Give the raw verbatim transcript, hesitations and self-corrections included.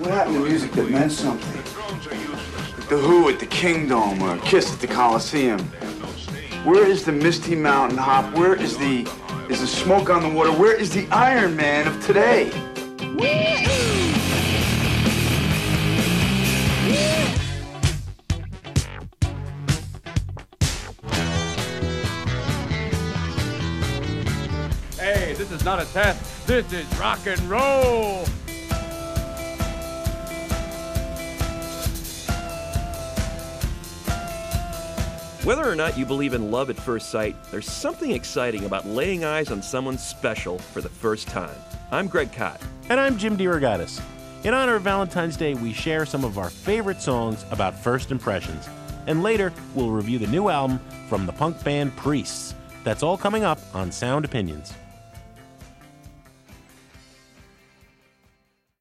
What happened to music that meant something? Like the Who at the Kingdom or Kiss at the Coliseum. Where is the Misty Mountain Hop? Where is the is the Smoke on the Water? Where is the Iron Man of today? Hey, this is not a test. This is rock and roll. Whether or not you believe in love at first sight, there's something exciting about laying eyes on someone special for the first time. I'm Greg Kot. And I'm Jim DeRogatis. In honor of Valentine's Day, we share some of our favorite songs about first impressions. And later, we'll review the new album from the punk band Priests. That's all coming up on Sound Opinions.